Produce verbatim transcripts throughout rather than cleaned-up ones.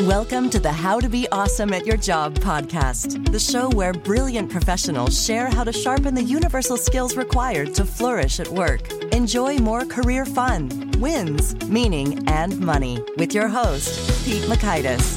Welcome to the How to Be Awesome at Your Job podcast, the show where brilliant professionals share how to sharpen the universal skills required to flourish at work. Enjoy more career fun, wins, meaning, and money with your host, Pete Mockaitis.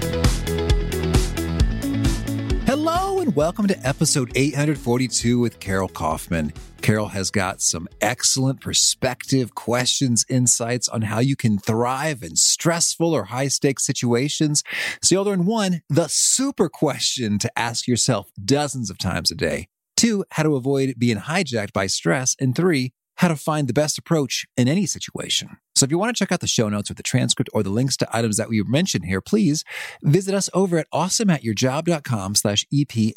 Hello and welcome to episode eight hundred forty-two with Carol Kaufman. Carol has got some excellent perspective, questions, insights on how you can thrive in stressful or high-stakes situations. So you'll learn one, the super question to ask yourself dozens of times a day. Two, how to avoid being hijacked by stress. And three, how to find the best approach in any situation. So if you want to check out the show notes with the transcript or the links to items that we mentioned here, please visit us over at awesomeatyourjob.com slash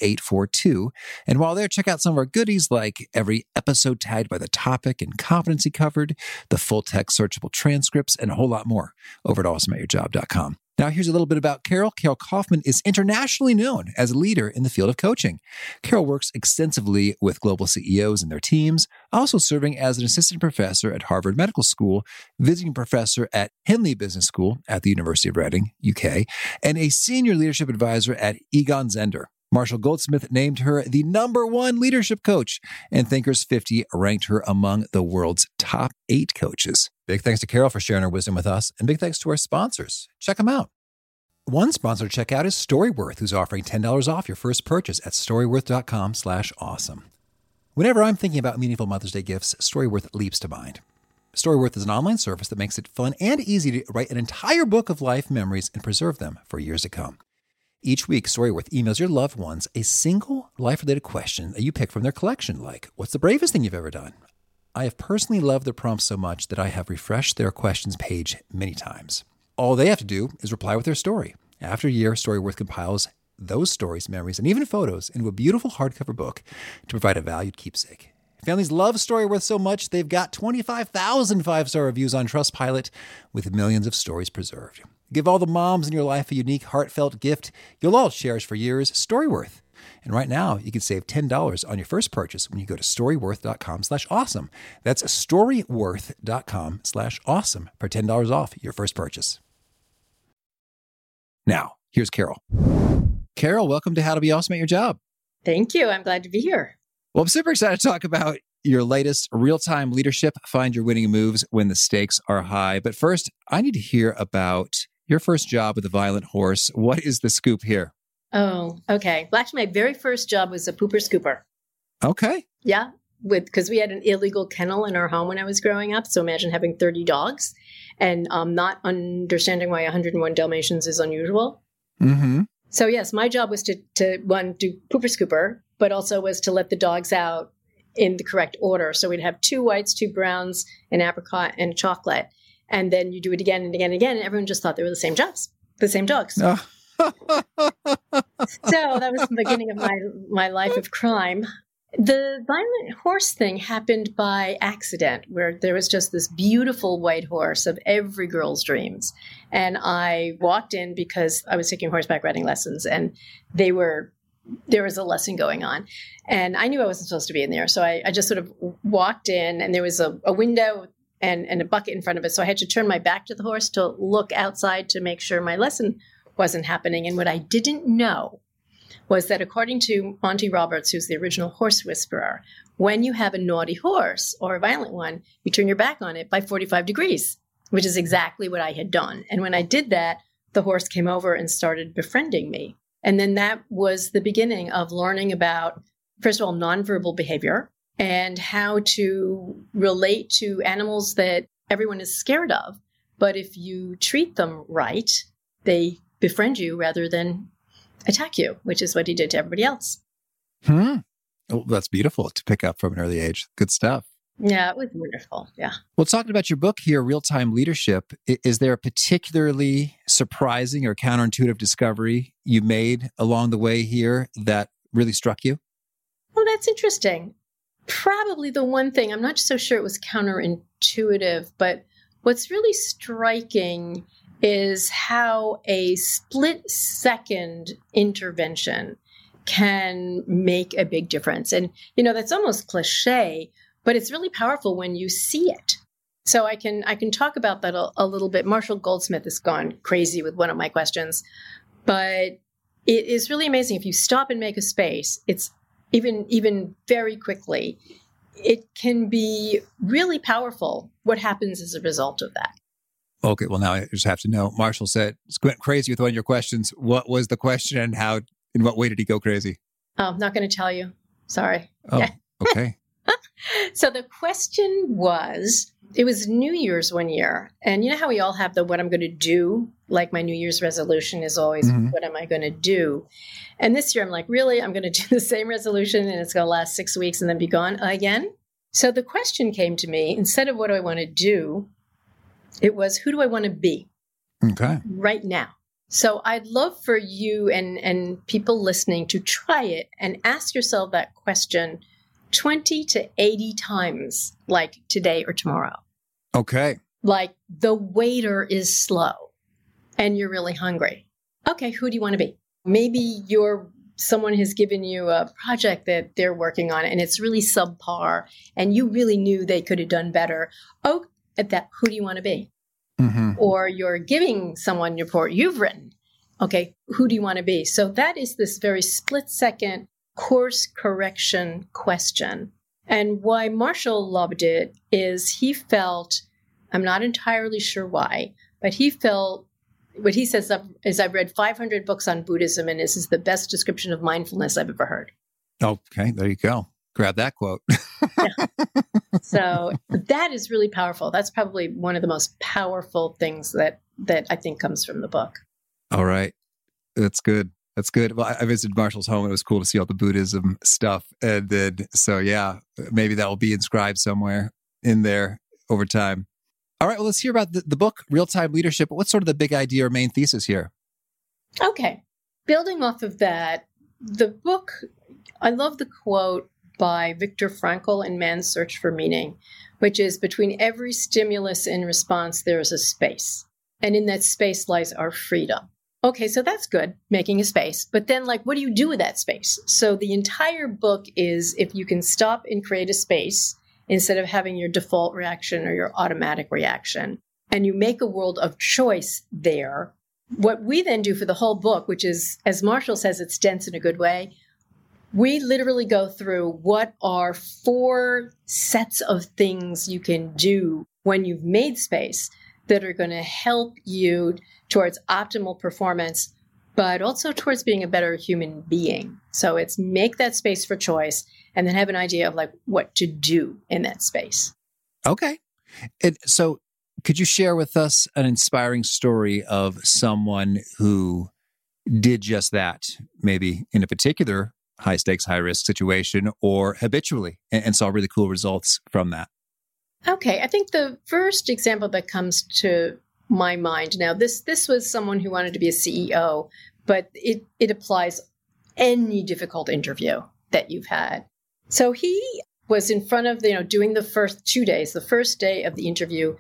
EP842. And while there, check out some of our goodies like every episode tagged by the topic and competency covered, the full text searchable transcripts, and a whole lot more over at awesome at your job dot com. Now, here's a little bit about Carol. Carol Kaufman is internationally known as a leader in the field of coaching. Carol works extensively with global C E Os and their teams, also serving as an assistant professor at Harvard Medical School, visiting professor at Henley Business School at the University of Reading, U K, and a senior leadership advisor at Egon Zehnder. Marshall Goldsmith named her the number one leadership coach, and Thinkers fifty ranked her among the world's top eight coaches. Big thanks to Carol for sharing her wisdom with us, and big thanks to our sponsors. Check them out. One sponsor to check out is Storyworth, who's offering ten dollars off your first purchase at storyworth.com slash awesome. Whenever I'm thinking about meaningful Mother's Day gifts, Storyworth leaps to mind. Storyworth is an online service that makes it fun and easy to write an entire book of life memories and preserve them for years to come. Each week, Storyworth emails your loved ones a single life-related question that you pick from their collection, like, what's the bravest thing you've ever done? I have personally loved their prompts so much that I have refreshed their questions page many times. All they have to do is reply with their story. After a year, Storyworth compiles those stories, memories, and even photos into a beautiful hardcover book to provide a valued keepsake. Families love Storyworth so much, they've got twenty-five thousand five-star reviews on Trustpilot with millions of stories preserved. Give all the moms in your life a unique, heartfelt gift you'll all cherish for years, Storyworth. And right now, you can save ten dollars on your first purchase when you go to storyworth.com slash awesome. That's storyworth.com slash awesome for ten dollars off your first purchase. Now, here's Carol. Carol, welcome to How to Be Awesome at Your Job. Thank you. I'm glad to be here. Well, I'm super excited to talk about your latest real-time leadership, Find Your Winning Moves When the Stakes Are High. But first, I need to hear about your first job with a violent horse. What is the scoop here? Oh, okay. Well, actually, my very first job was a pooper scooper. Okay. Yeah, with because we had an illegal kennel in our home when I was growing up. So imagine having thirty dogs and um, not understanding why one hundred one Dalmatians is unusual. Mm-hmm. So yes, my job was to, to one, do pooper scooper, but also was to let the dogs out in the correct order. So we'd have two whites, two browns, an apricot, and a chocolate. And then you do it again and again and again. And everyone just thought they were the same jobs, the same dogs. Oh. So that was the beginning of my, my life of crime. The violent horse thing happened by accident, where there was just this beautiful white horse of every girl's dreams. And I walked in because I was taking horseback riding lessons, and they were there was a lesson going on. And I knew I wasn't supposed to be in there. So I, I just sort of walked in, and there was a, a window and, and a bucket in front of it. So I had to turn my back to the horse to look outside to make sure my lesson wasn't happening. And what I didn't know was that according to Monty Roberts, who's the original horse whisperer, when you have a naughty horse or a violent one, you turn your back on it by forty-five degrees, which is exactly what I had done. And when I did that, the horse came over and started befriending me. And then that was the beginning of learning about, first of all, nonverbal behavior and how to relate to animals that everyone is scared of. But if you treat them right, they befriend you rather than attack you, which is what he did to everybody else. Hmm. Oh, that's beautiful to pick up from an early age. Good stuff. Yeah, it was wonderful. Yeah. Well, talking about your book here, Real-Time Leadership, is there a particularly surprising or counterintuitive discovery you made along the way here that really struck you? Well, that's interesting. Probably the one thing, I'm not so sure it was counterintuitive, but what's really striking is how a split second intervention can make a big difference. And, you know, that's almost cliche, but it's really powerful when you see it. So I can I can talk about that a, a little bit. Marshall Goldsmith has gone crazy with one of my questions, but it is really amazing. If you stop and make a space, it's even even very quickly, it can be really powerful what happens as a result of that. Okay, well, now I just have to know. Marshall said, went crazy with one of your questions. What was the question and how, in what way did he go crazy? Oh, I'm not going to tell you. Sorry. Oh, yeah. Okay. So the question was, it was New Year's one year. And you know how we all have the what I'm going to do? Like my New Year's resolution is always, mm-hmm. what am I going to do? And this year I'm like, really? I'm going to do the same resolution and it's going to last six weeks and then be gone again? So the question came to me, instead of what do I want to do, it was, who do I want to be? Okay. Right now. So I'd love for you and, and people listening to try it and ask yourself that question twenty to eighty times, like today or tomorrow. Okay. Like the waiter is slow and you're really hungry. Okay, who do you want to be? Maybe you're someone has given you a project that they're working on and it's really subpar and you really knew they could have done better. Oh, at that, who do you want to be? Mm-hmm. Or you're giving someone your report you've written. Okay, who do you want to be? So that is this very split second course correction question. And why Marshall loved it is he felt, I'm not entirely sure why, but he felt, what he says is, I've read five hundred books on Buddhism and this is the best description of mindfulness I've ever heard. Okay, there you go. Grab that quote. Yeah. So that is really powerful. That's probably one of the most powerful things that, that I think comes from the book. All right. That's good. That's good. Well, I visited Marshall's home. It was cool to see all the Buddhism stuff. And then, so yeah, maybe that will be inscribed somewhere in there over time. All right. Well, let's hear about the, the book, Real-Time Leadership. What's sort of the big idea or main thesis here? Okay. Building off of that, the book, I love the quote by Viktor Frankl in Man's Search for Meaning, which is, between every stimulus and response, there is a space. And in that space lies our freedom. Okay, so that's good, making a space. But then, like, what do you do with that space? So the entire book is, if you can stop and create a space instead of having your default reaction or your automatic reaction, and you make a world of choice there, what we then do for the whole book, which is, as Marshall says, it's dense in a good way, we literally go through what are four sets of things you can do when you've made space that are going to help you towards optimal performance, but also towards being a better human being. So it's make that space for choice and then have an idea of like what to do in that space. Okay. And so could you share with us an inspiring story of someone who did just that, maybe in a particular high stakes, high risk situation or habitually, and, and saw really cool results from that? Okay. I think the first example that comes to my mind now, this this was someone who wanted to be a C E O, but it, it applies any difficult interview that you've had. So he was in front of, you know, doing the first two days, the first day of the interview,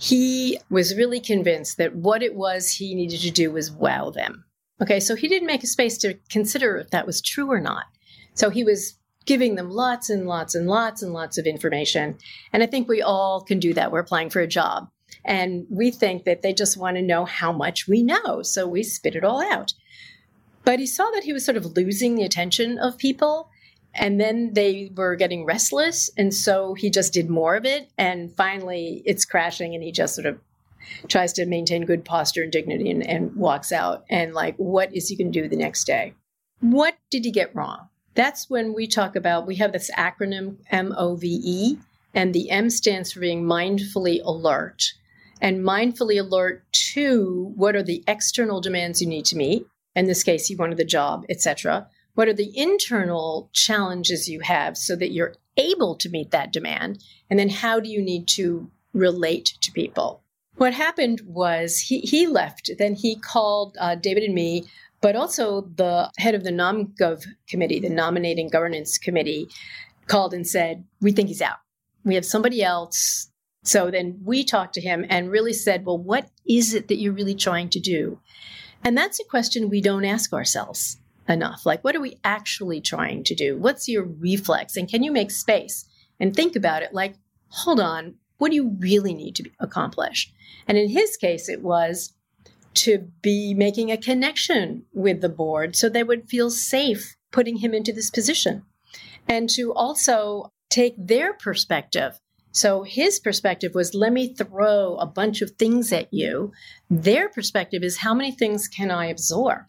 he was really convinced that what it was he needed to do was wow them. Okay, so he didn't make a space to consider if that was true or not. So he was giving them lots and lots and lots and lots of information. And I think we all can do that. We're applying for a job. And we think that they just want to know how much we know. So we spit it all out. But he saw that he was sort of losing the attention of people. And then they were getting restless. And so he just did more of it. And finally, it's crashing. And he just sort of tries to maintain good posture and dignity and, and walks out. And like, what is he going to do the next day? What did he get wrong? That's when we talk about, we have this acronym M O V E. And the M stands for being mindfully alert. And mindfully alert to what are the external demands you need to meet. In this case, you wanted the job, et cetera. What are the internal challenges you have so that you're able to meet that demand? And then how do you need to relate to people? What happened was he, he left. Then he called uh, David and me, but also the head of the NomGov committee, the Nominating Governance Committee, called and said, we think he's out. We have somebody else. So then we talked to him and really said, well, what is it that you're really trying to do? And that's a question we don't ask ourselves enough. Like, what are we actually trying to do? What's your reflex? And can you make space and think about it like, hold on, what do you really need to accomplish? And in his case, it was to be making a connection with the board so they would feel safe putting him into this position, and to also take their perspective. So his perspective was, let me throw a bunch of things at you. Their perspective is, how many things can I absorb?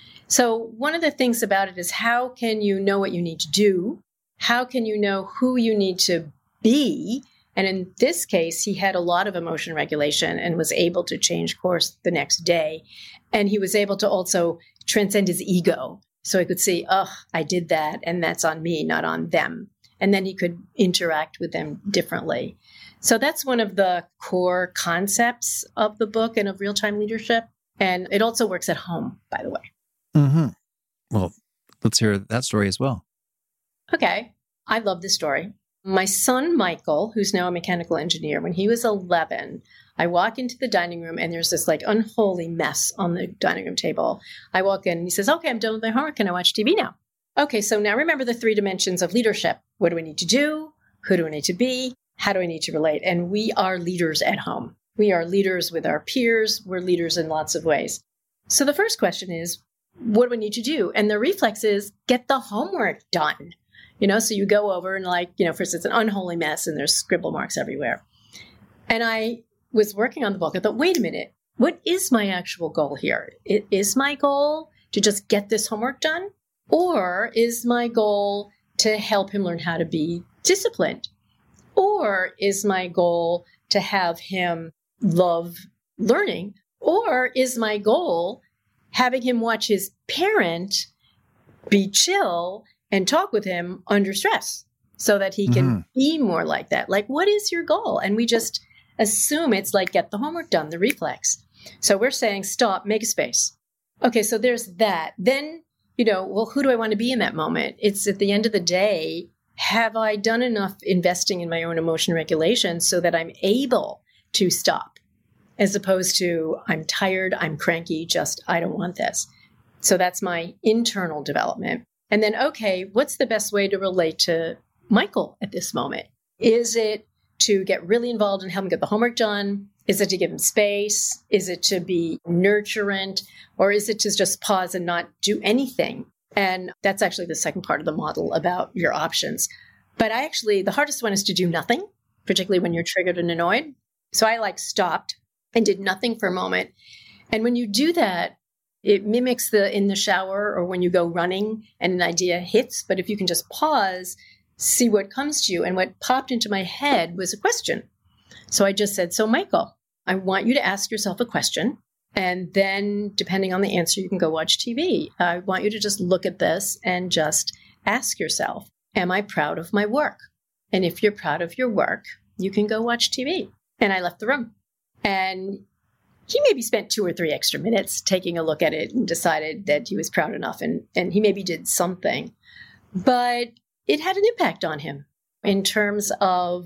So one of the things about it is, how can you know what you need to do? How can you know who you need to be? And in this case, he had a lot of emotion regulation and was able to change course the next day. And he was able to also transcend his ego. So he could see, oh, I did that, and that's on me, not on them. And then he could interact with them differently. So that's one of the core concepts of the book and of real-time leadership. And it also works at home, by the way. Mm-hmm. Well, let's hear that story as well. Okay. I love this story. My son, Michael, who's now a mechanical engineer, when he was eleven, I walk into the dining room and there's this like unholy mess on the dining room table. I walk in and he says, okay, I'm done with my homework. Can I watch T V now? Okay, so now remember the three dimensions of leadership. What do I need to do? Who do I need to be? How do I need to relate? And we are leaders at home. We are leaders with our peers. We're leaders in lots of ways. So the first question is, what do I need to do? And the reflex is, get the homework done. You know, so you go over and like, you know, for instance, an unholy mess and there's scribble marks everywhere. And I was working on the book. I thought, wait a minute, what is my actual goal here? It, is my goal to just get this homework done? Or is my goal to help him learn how to be disciplined? Or is my goal to have him love learning? Or is my goal having him watch his parent be chill and talk with him under stress so that he can mm. be more like that? Like, what is your goal? And we just assume it's like, get the homework done, the reflex. So we're saying, stop, make a space. Okay, so there's that. Then, you know, well, who do I want to be in that moment? It's at the end of the day, have I done enough investing in my own emotion regulation so that I'm able to stop, as opposed to I'm tired, I'm cranky, just I don't want this. So that's my internal development. And then, okay, what's the best way to relate to Michael at this moment? Is it to get really involved and help him get the homework done? Is it to give him space? Is it to be nurturant? Or is it to just pause and not do anything? And that's actually the second part of the model about your options. But I actually, the hardest one is to do nothing, particularly when you're triggered and annoyed. So I like stopped and did nothing for a moment. And when you do that, it mimics the in the shower or when you go running and an idea hits. But if you can just pause, see what comes to you. And what popped into my head was a question. So I just said, so Michael, I want you to ask yourself a question. And then depending on the answer, you can go watch T V. I want you to just look at this and just ask yourself, am I proud of my work? And if you're proud of your work, you can go watch T V. And I left the room. And he maybe spent two or three extra minutes taking a look at it and decided that he was proud enough. And, and he maybe did something. But it had an impact on him in terms of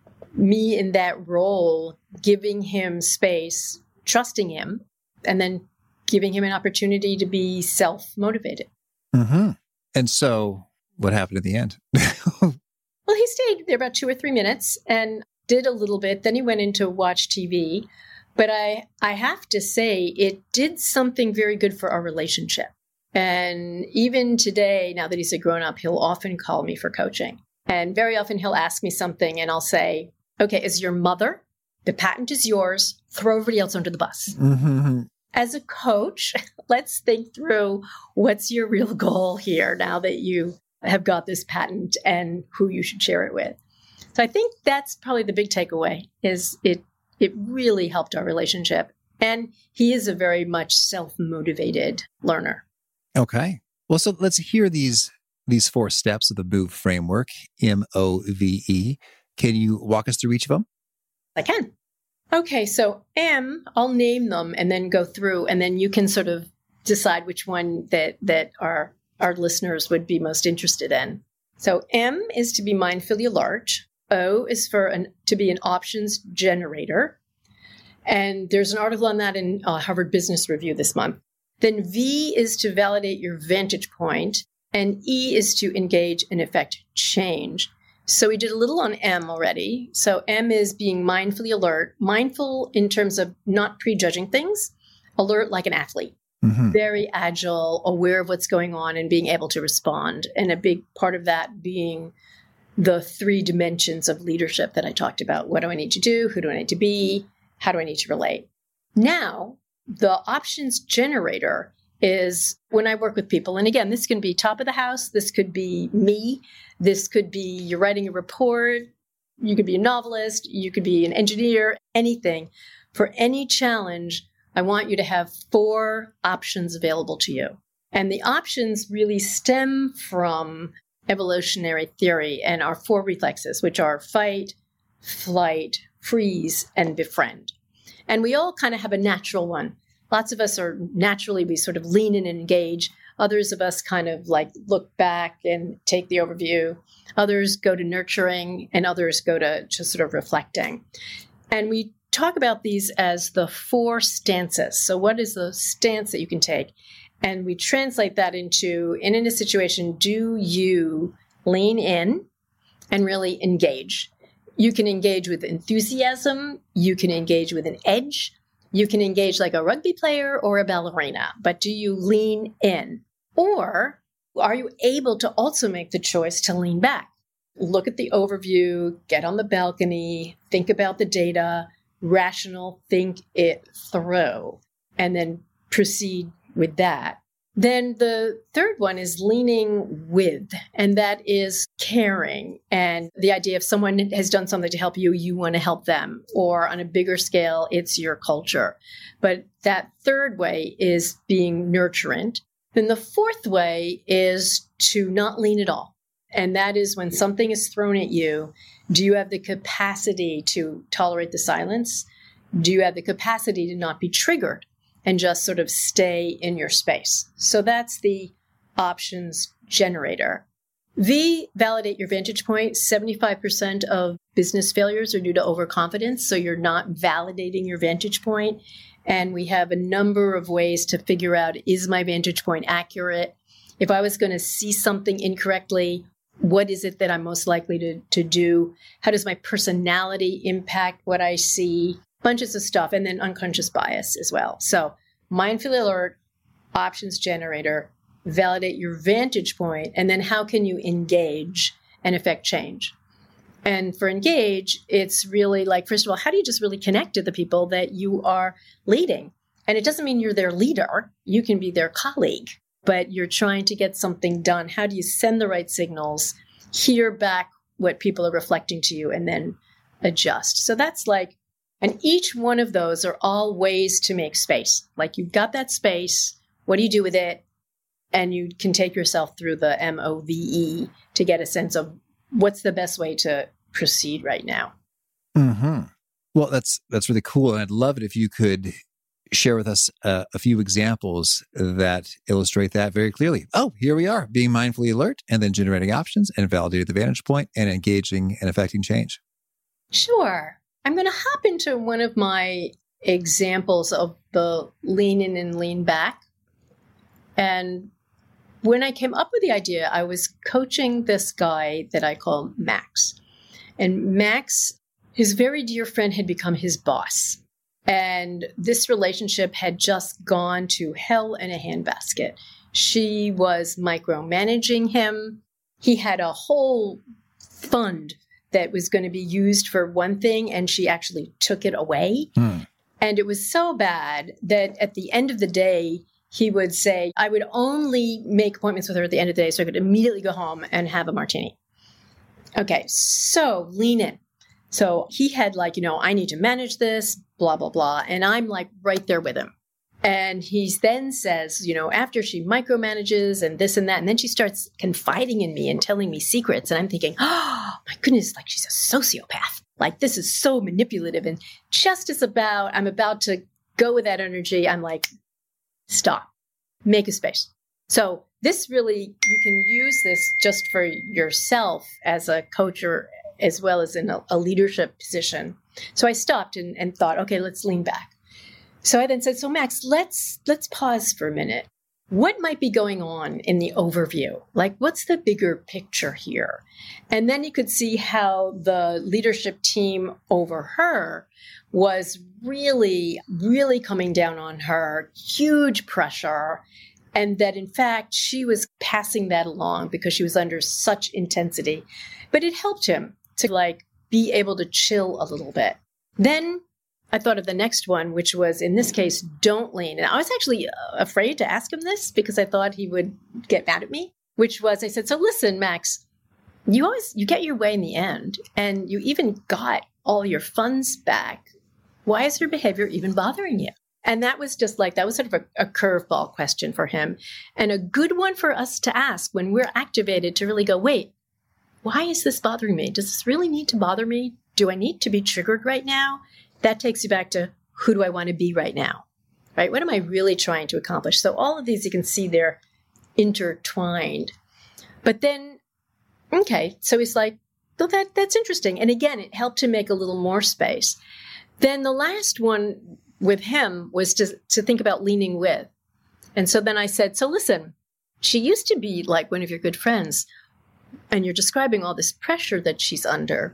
me in that role, giving him space, trusting him, and then giving him an opportunity to be self-motivated. Mm-hmm. And so what happened at the end? Well, he stayed there about two or three minutes and did a little bit. Then he went in to watch T V. But I, I have to say, it did something very good for our relationship. And even today, now that he's a grown-up, he'll often call me for coaching. And very often he'll ask me something and I'll say, okay, as your mother, the patent is yours. Throw everybody else under the bus. Mm-hmm. As a coach, let's think through what's your real goal here now that you have got this patent and who you should share it with. So I think that's probably the big takeaway is it It really helped our relationship. And he is a very much self-motivated learner. Okay. Well, so let's hear these these four steps of the MOVE framework, M O V E. Can you walk us through each of them? I can. Okay, so M, I'll name them and then go through, and then you can sort of decide which one that that our, our listeners would be most interested in. So M is to be mindfully alert. O is for an, to be an options generator. And there's an article on that in uh, Harvard Business Review this month. Then V is to validate your vantage point. And E is to engage and effect change. So we did a little on M already. So M is being mindfully alert, mindful in terms of not prejudging things, alert like an athlete, mm-hmm. very agile, aware of what's going on and being able to respond. And a big part of that being the three dimensions of leadership that I talked about. What do I need to do? Who do I need to be? How do I need to relate? Now, the options generator is when I work with people. And again, this can be top of the house. This could be me. This could be you're writing a report. You could be a novelist. You could be an engineer, anything. For any challenge, I want you to have four options available to you. And the options really stem from evolutionary theory and our four reflexes, which are fight, flight, freeze, and befriend. And we all kind of have a natural one. Lots of us are naturally, we sort of lean in and engage. Others of us kind of like look back and take the overview. Others go to nurturing and others go to just sort of reflecting. And we talk about these as the four stances. So what is the stance that you can take? And we translate that into, and in a situation, do you lean in and really engage? You can engage with enthusiasm. You can engage with an edge. You can engage like a rugby player or a ballerina, but do you lean in? Or are you able to also make the choice to lean back? Look at the overview, get on the balcony, think about the data, rational, think it through, and then proceed with that. Then the third one is leaning with, and that is caring. And the idea if someone has done something to help you, you want to help them. Or on a bigger scale, it's your culture. But that third way is being nurturant. Then the fourth way is to not lean at all. And that is when something is thrown at you, do you have the capacity to tolerate the silence? Do you have the capacity to not be triggered and just sort of stay in your space? So that's the options generator. V, validate your vantage point. seventy-five percent of business failures are due to overconfidence. So you're not validating your vantage point. And we have a number of ways to figure out, is my vantage point accurate? If I was going to see something incorrectly, what is it that I'm most likely to, to do? How does my personality impact what I see? Bunches of stuff, and then unconscious bias as well. So mindfully alert, options generator, validate your vantage point, and then how can you engage and affect change? And for engage, it's really like, first of all, how do you just really connect to the people that you are leading? And it doesn't mean you're their leader. You can be their colleague, but you're trying to get something done. How do you send the right signals, hear back what people are reflecting to you, and then adjust? So that's like, and each one of those are all ways to make space. Like you've got that space. What do you do with it? And you can take yourself through the M O V E to get a sense of what's the best way to proceed right now. Mm-hmm. Well, that's that's really cool. And I'd love it if you could share with us uh, a few examples that illustrate that very clearly. Oh, here we are, being mindfully alert and then generating options and validating the vantage point and engaging and affecting change. Sure. I'm going to hop into one of my examples of the lean in and lean back. And when I came up with the idea, I was coaching this guy that I call Max. And Max, his very dear friend, had become his boss. And this relationship had just gone to hell in a handbasket. She was micromanaging him. He had a whole fund that was going to be used for one thing, and she actually took it away. Hmm. And it was so bad that at the end of the day, he would say, I would only make appointments with her at the end of the day so I could immediately go home and have a martini. Okay, so lean in. So he had like, you know, I need to manage this, blah, blah, blah. And I'm like right there with him. And he then says, you know, after she micromanages and this and that, and then she starts confiding in me and telling me secrets. And I'm thinking, oh, my goodness, like she's a sociopath. Like this is so manipulative. And just as about, I'm about to go with that energy, I'm like, stop, make a space. So this really, you can use this just for yourself as a coach or as well as in a, a leadership position. So I stopped and, and thought, okay, let's lean back. So I then said, so Max, let's let's pause for a minute. what might be going on in the overview? Like, what's the bigger picture here? And then you could see how the leadership team over her was really, really coming down on her, huge pressure. And that, in fact, she was passing that along because she was under such intensity. But it helped him to, like, be able to chill a little bit. Then I thought of the next one, which was, in this case, don't lean. And I was actually afraid to ask him this because I thought he would get mad at me, which was, I said, so listen, Max, you always, you get your way in the end, and you even got all your funds back. Why is your behavior even bothering you? And that was just like, that was sort of a, a curveball question for him, and a good one for us to ask when we're activated to really go, wait, why is this bothering me? Does this really need to bother me? Do I need to be triggered right now? That takes you back to, who do I want to be right now? Right? What am I really trying to accomplish? So all of these, you can see they're intertwined. But then, okay, so he's like, well, that, that's interesting. And again, it helped him make a little more space. Then the last one with him was to, to think about leaning with. And so then I said, so listen, she used to be like one of your good friends, and you're describing all this pressure that she's under.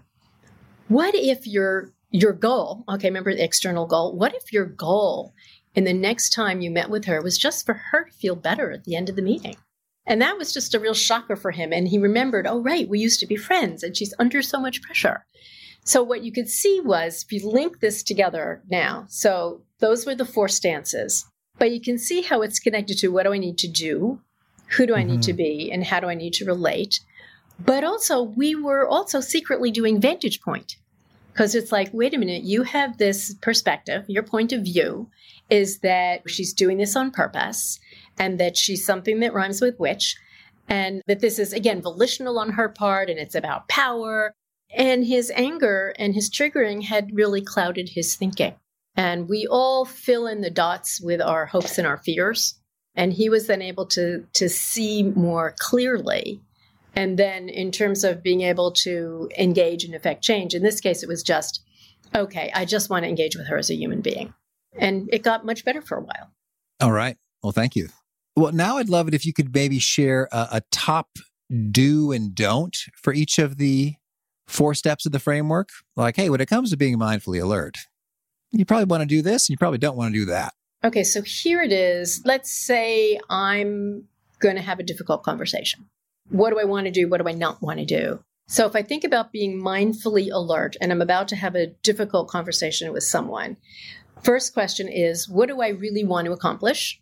What if your your goal, okay, remember the external goal, what if your goal in the next time you met with her was just for her to feel better at the end of the meeting? And that was just a real shocker for him. And he remembered, oh, right, we used to be friends, and she's under so much pressure. So what you could see was, if you link this together now, so those were the four stances, but you can see how it's connected to, what do I need to do? Who do I mm-hmm. need to be? And how do I need to relate? But also, we were also secretly doing vantage point. Because it's like, wait a minute, you have this perspective, your point of view is that she's doing this on purpose, and that she's something that rhymes with witch, and that this is, again, volitional on her part, and it's about power. And his anger and his triggering had really clouded his thinking. And we all fill in the dots with our hopes and our fears. And he was then able to, to see more clearly. And then in terms of being able to engage and affect change, in this case, it was just, okay, I just want to engage with her as a human being. And it got much better for a while. All right. Well, thank you. Well, now I'd love it if you could maybe share a, a top do and don't for each of the four steps of the framework. Like, hey, when it comes to being mindfully alert, you probably want to do this, and you probably don't want to do that. Okay, so here it is. Let's say I'm going to have a difficult conversation. What do I want to do? What do I not want to do? So if I think about being mindfully alert and I'm about to have a difficult conversation with someone, first question is, what do I really want to accomplish?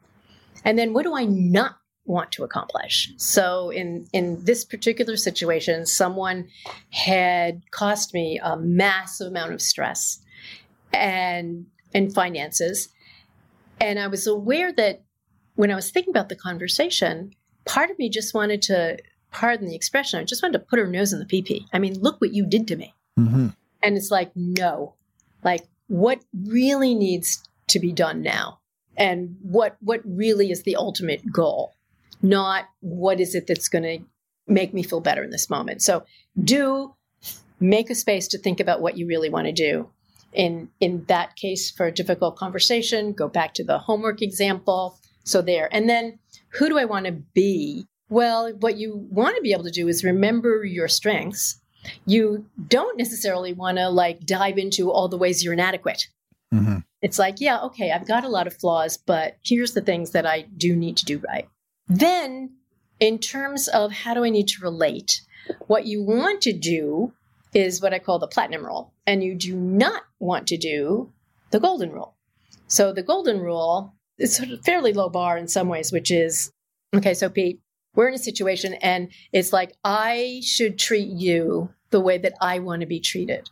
And then what do I not want to accomplish? So in, in this particular situation, someone had cost me a massive amount of stress and, and finances. And I was aware that when I was thinking about the conversation, part of me just wanted to, pardon the expression, I just wanted to put her nose in the pee-pee. I mean, look what you did to me. Mm-hmm. And it's like, no, like what really needs to be done now? And what what really is the ultimate goal? Not what is it that's going to make me feel better in this moment. So do make a space to think about what you really want to do. In, in that case, for a difficult conversation, go back to the homework example. So there. And then who do I want to be? Well, what you want to be able to do is remember your strengths. You don't necessarily want to like dive into all the ways you're inadequate. Mm-hmm. It's like, yeah, okay, I've got a lot of flaws, but here's the things that I do need to do right. Then in terms of how do I need to relate, what you want to do is what I call the platinum rule. And you do not want to do the golden rule. So the golden rule is sort of fairly low bar in some ways, which is, okay, so Pete, we're in a situation and it's like, I should treat you the way that I want to be treated.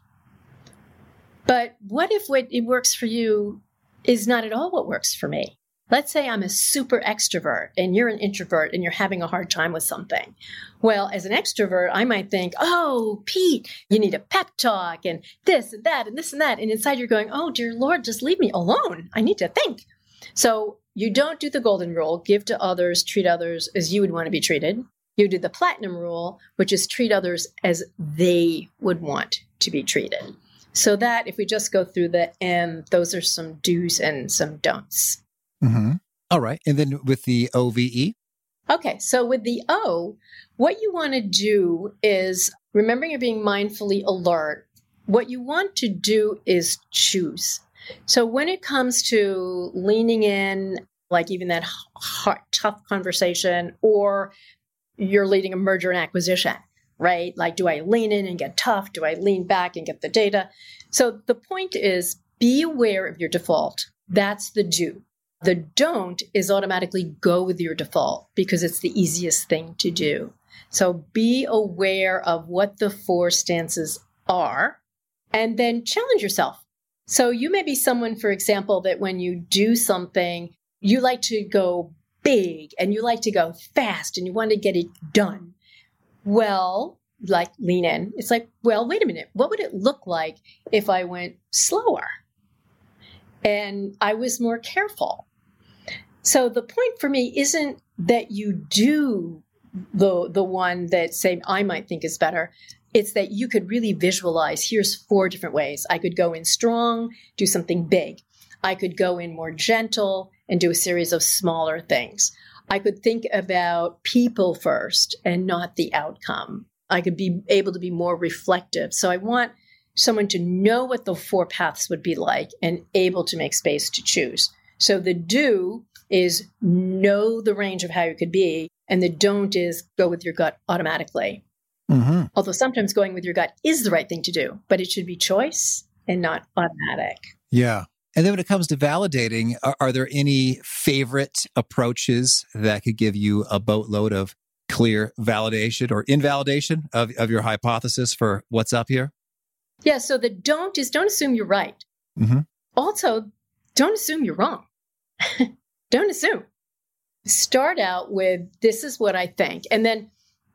But what if what it works for you is not at all what works for me? Let's say I'm a super extrovert and you're an introvert and you're having a hard time with something. Well, as an extrovert, I might think, oh, Pete, you need a pep talk and this and that and this and that. And inside you're going, oh, dear Lord, just leave me alone. I need to think. So you don't do the golden rule, give to others, treat others as you would want to be treated. You do the platinum rule, which is treat others as they would want to be treated. So that if we just go through the M, those are some do's and some don'ts. Mm-hmm. All right. And then with the O V E? Okay. So with the O, what you want to do is, remembering you're being mindfully alert, what you want to do is choose. So when it comes to leaning in, like even that hard, tough conversation, or you're leading a merger and acquisition, right? Like, do I lean in and get tough? Do I lean back and get the data? So the point is, be aware of your default. That's the do. The don't is automatically go with your default because it's the easiest thing to do. So be aware of what the four stances are and then challenge yourself. So you may be someone, for example, that when you do something, you like to go big and you like to go fast and you want to get it done. Well, like lean in. It's like, well, wait a minute. What would it look like if I went slower and I was more careful? So the point for me isn't that you do the the one that, say, I might think is better. It's that you could really visualize, here's four different ways. I could go in strong, do something big. I could go in more gentle and do a series of smaller things. I could think about people first and not the outcome. I could be able to be more reflective. So I want someone to know what the four paths would be like and able to make space to choose. So the do is know the range of how you could be, and the don't is go with your gut automatically. Mm-hmm. Although sometimes going with your gut is the right thing to do, but it should be choice and not automatic. Yeah. And then when it comes to validating, are, are there any favorite approaches that could give you a boatload of clear validation or invalidation of, of your hypothesis for what's up here? Yeah. So the don't is don't assume you're right. Mm-hmm. Also, don't assume you're wrong. Don't assume. Start out with, this is what I think. And then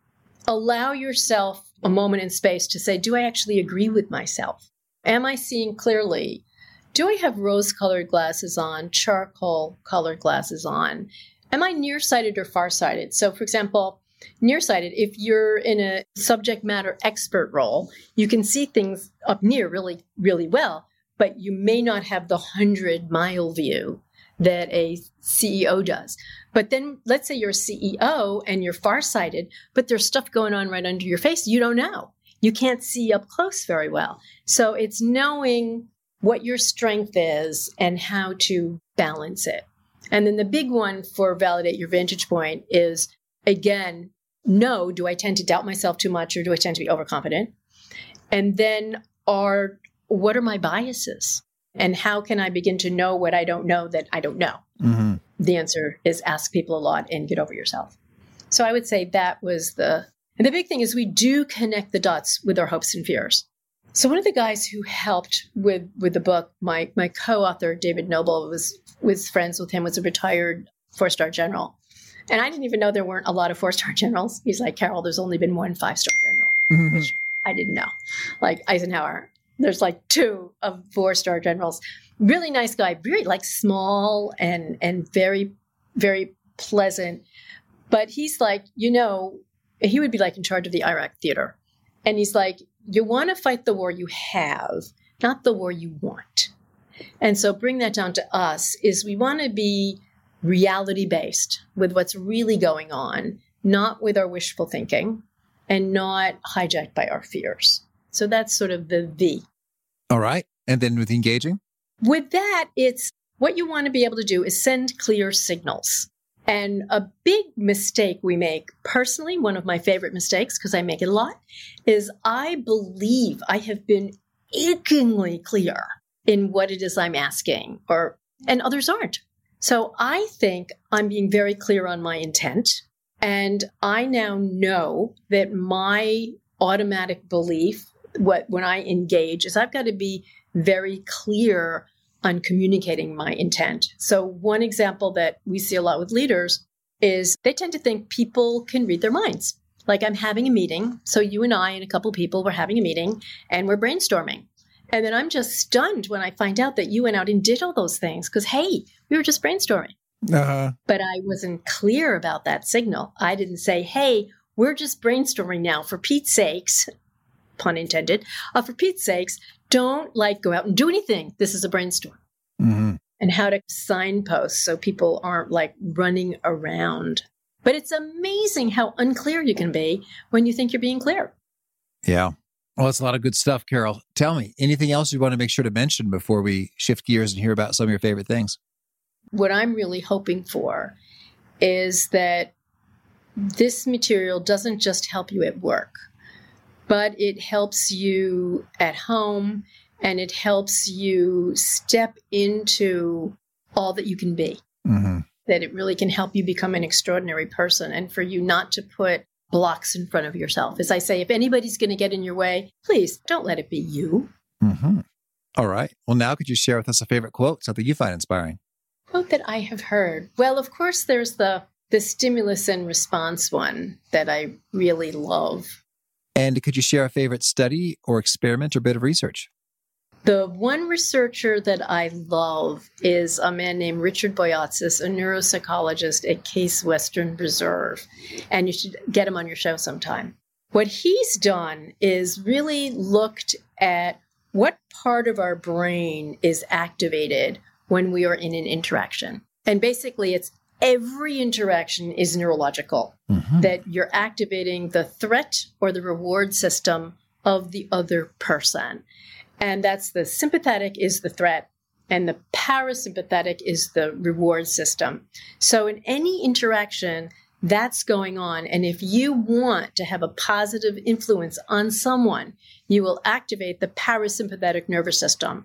allow yourself a moment in space to say, do I actually agree with myself? Am I seeing clearly? Do I have rose-colored glasses on, charcoal-colored glasses on? Am I nearsighted or farsighted? So, for example, nearsighted, if you're in a subject matter expert role, you can see things up near really, really well, but you may not have the hundred-mile view that a C E O does. But then let's say you're a C E O and you're farsighted, but there's stuff going on right under your face you don't know. You can't see up close very well. So it's knowing what your strength is and how to balance it. And then the big one for validate your vantage point is, again, no, do I tend to doubt myself too much or do I tend to be overconfident? And then are, what are my biases? And how can I begin to know what I don't know that I don't know? Mm-hmm. The answer is ask people a lot and get over yourself. So I would say that was the, and the big thing is we do connect the dots with our hopes and fears. So one of the guys who helped with, with the book, my, my co-author, David Noble, was, was friends with him, was a retired four-star general. And I didn't even know there weren't a lot of four-star generals. He's like, Carol, there's only been one five-star general, mm-hmm. which I didn't know. Like Eisenhower, there's like two of four-star generals. Really nice guy, very like small and and very, very pleasant. But he's like, you know, he would be like in charge of the Iraq theater. And he's like, you want to fight the war you have, not the war you want. And so bring that down to us is we want to be reality-based with what's really going on, not with our wishful thinking and not hijacked by our fears. So that's sort of the V. All right. And then with engaging? With that, it's what you want to be able to do is send clear signals. And a big mistake we make, personally, one of my favorite mistakes, because I make it a lot, is I believe I have been achingly clear in what it is I'm asking, or and others aren't. So I think I'm being very clear on my intent. And I now know that my automatic belief, what when I engage, is I've got to be very clear on communicating my intent. So one example that we see a lot with leaders is they tend to think people can read their minds. Like I'm having a meeting. So you and I and a couple people were having a meeting and we're brainstorming. And then I'm just stunned when I find out that you went out and did all those things because, hey, we were just brainstorming. Uh-huh. But I wasn't clear about that signal. I didn't say, hey, we're just brainstorming now for Pete's sakes, pun intended, uh, for Pete's sakes, don't like go out and do anything. This is a brainstorm. Mm-hmm. and how to signpost so people aren't like running around. But it's amazing how unclear you can be when you think you're being clear. Yeah. Well, it's a lot of good stuff, Carol. Tell me, anything else you want to make sure to mention before we shift gears and hear about some of your favorite things? What I'm really hoping for is that this material doesn't just help you at work, but it helps you at home and it helps you step into all that you can be. Mm-hmm. That it really can help you become an extraordinary person and for you not to put blocks in front of yourself. As I say, if anybody's going to get in your way, please don't let it be you. Mm-hmm. All right. Well, now could you share with us a favorite quote, something you find inspiring? Quote that I have heard. Well, of course, there's the the stimulus and response one that I really love. And could you share a favorite study or experiment or bit of research? The one researcher that I love is a man named Richard Boyatzis, a neuropsychologist at Case Western Reserve. And you should get him on your show sometime. What he's done is really looked at what part of our brain is activated when we are in an interaction. And basically, it's every interaction is neurological, mm-hmm. that you're activating the threat or the reward system of the other person. And that's the sympathetic is the threat, and the parasympathetic is the reward system. So in any interaction, that's going on. And if you want to have a positive influence on someone, you will activate the parasympathetic nervous system.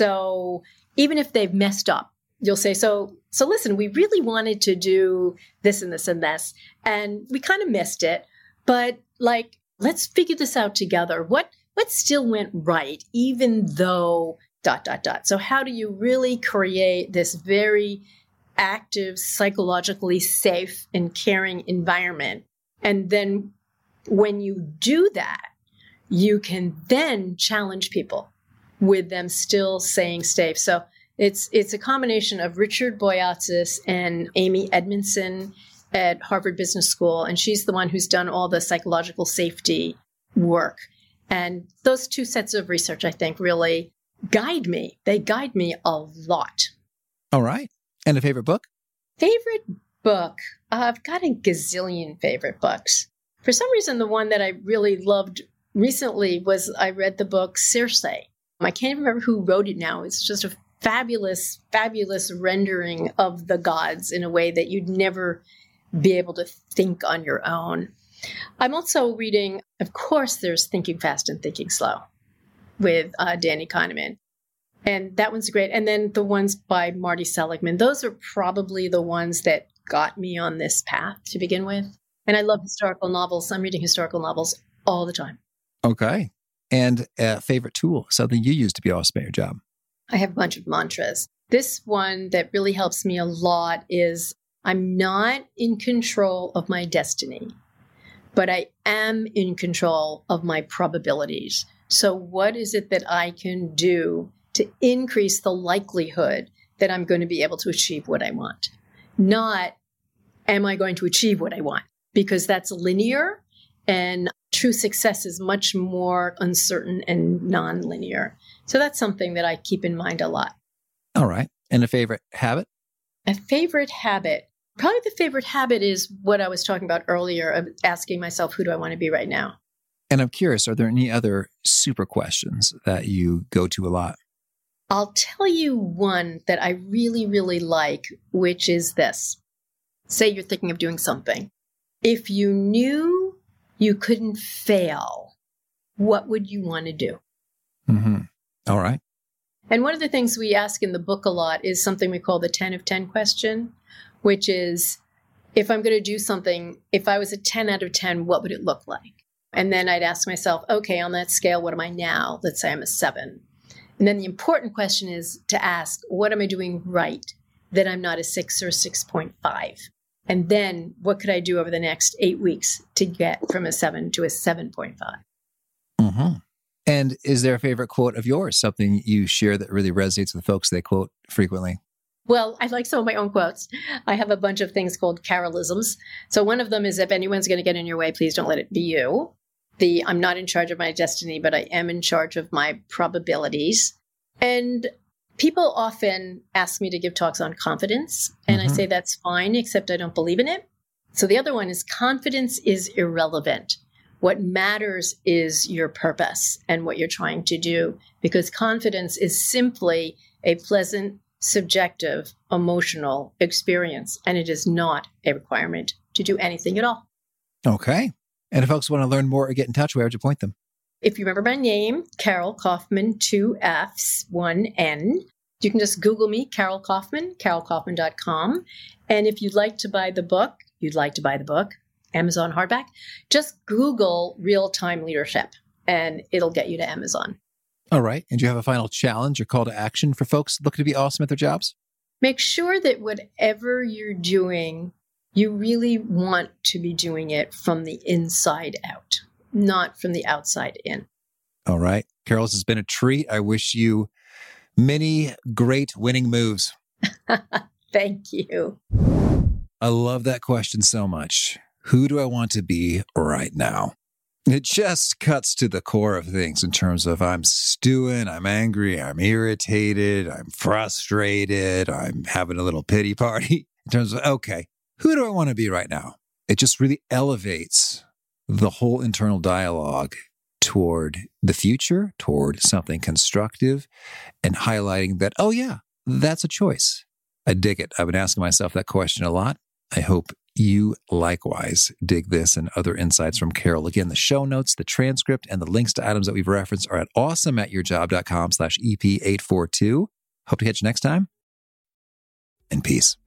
So even if they've messed up, you'll say, so, so listen, we really wanted to do this and this and this, and we kind of missed it, but like, let's figure this out together. What, what still went right, even though dot, dot, dot. So how do you really create this very active, psychologically safe and caring environment? And then when you do that, you can then challenge people with them still saying safe. So It's it's a combination of Richard Boyatzis and Amy Edmondson at Harvard Business School, and she's the one who's done all the psychological safety work. And those two sets of research, I think, really guide me. They guide me a lot. All right. And a favorite book? Favorite book? Uh, I've got a gazillion favorite books. For some reason, the one that I really loved recently was I read the book Circe. I can't remember who wrote it now. It's just a fabulous, fabulous rendering of the gods in a way that you'd never be able to think on your own. I'm also reading, of course, there's Thinking Fast and Thinking Slow with uh, Danny Kahneman. And that one's great. And then the ones by Marty Seligman. Those are probably the ones that got me on this path to begin with. And I love historical novels. I'm reading historical novels all the time. Okay. And a favorite tool, something you use to be awesome at your job? I have a bunch of mantras. This one that really helps me a lot is I'm not in control of my destiny, but I am in control of my probabilities. So what is it that I can do to increase the likelihood that I'm going to be able to achieve what I want? Not, am I going to achieve what I want? Because that's linear, and true success is much more uncertain and nonlinear. So that's something that I keep in mind a lot. All right. And a favorite habit? A favorite habit. Probably the favorite habit is what I was talking about earlier of asking myself, who do I want to be right now? And I'm curious, are there any other super questions that you go to a lot? I'll tell you one that I really, really like, which is this. Say you're thinking of doing something. If you knew you couldn't fail, what would you want to do? Mm-hmm. All right. And one of the things we ask in the book a lot is something we call the ten of ten question, which is, if I'm going to do something, if I was a ten out of ten, what would it look like? And then I'd ask myself, okay, on that scale, what am I now? Let's say I'm a seven. And then the important question is to ask, what am I doing right that I'm not a six or six point five? And then what could I do over the next eight weeks to get from a seven to a seven point five? Mm-hmm. And is there a favorite quote of yours, something you share that really resonates with folks they quote frequently? Well, I like some of my own quotes. I have a bunch of things called Carolisms. So one of them is, if anyone's going to get in your way, please don't let it be you. The I'm not in charge of my destiny, but I am in charge of my probabilities. And People often ask me to give talks on confidence, and mm-hmm. I say that's fine, except I don't believe in it. So the other one is confidence is irrelevant. What matters is your purpose and what you're trying to do, because confidence is simply a pleasant, subjective, emotional experience, and it is not a requirement to do anything at all. Okay. And if folks want to learn more or get in touch, where would you point them? If you remember my name, Carol Kaufman, two F's, one N, you can just Google me, Carol Kaufman, carol kaufman dot com. And if you'd like to buy the book, you'd like to buy the book, Amazon hardback, just Google real-time leadership and it'll get you to Amazon. All right. And do you have a final challenge or call to action for folks looking to be awesome at their jobs? Make sure that whatever you're doing, you really want to be doing it from the inside out, not from the outside in. All right. Carol, this has been a treat. I wish you many great winning moves. Thank you. I love that question so much. Who do I want to be right now? It just cuts to the core of things in terms of I'm stewing, I'm angry, I'm irritated, I'm frustrated, I'm having a little pity party. In terms of, okay, who do I want to be right now? It just really elevates the whole internal dialogue toward the future, toward something constructive, and highlighting that, oh yeah, that's a choice. I dig it. I've been asking myself that question a lot. I hope you likewise dig this and other insights from Carol. Again, the show notes, the transcript, and the links to items that we've referenced are at awesomeatyourjob.com slash EP842. Hope to catch you next time. And peace.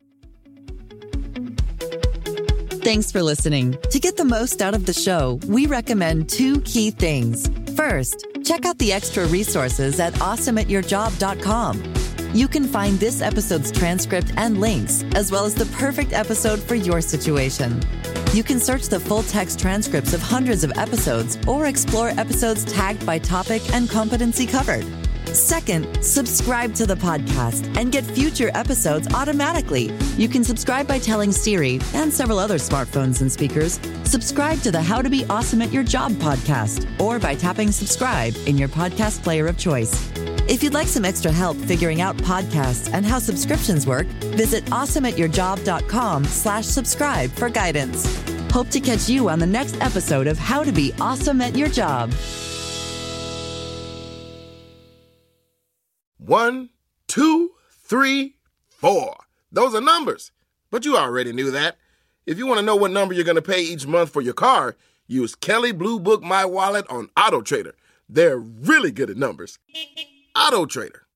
Thanks for listening. To get the most out of the show, we recommend two key things. First, check out the extra resources at awesome at your job dot com. You can find this episode's transcript and links, as well as the perfect episode for your situation. You can search the full-text transcripts of hundreds of episodes or explore episodes tagged by topic and competency covered. Second, subscribe to the podcast and get future episodes automatically. You can subscribe by telling Siri and several other smartphones and speakers, subscribe to the How to Be Awesome at Your Job podcast, or by tapping subscribe in your podcast player of choice. If you'd like some extra help figuring out podcasts and how subscriptions work, visit awesomeatyourjob.com slash subscribe for guidance. Hope to catch you on the next episode of How to Be Awesome at Your Job. One, two, three, four. Those are numbers, but you already knew that. If you want to know what number you're going to pay each month for your car, use Kelley Blue Book My Wallet on AutoTrader. They're really good at numbers. AutoTrader.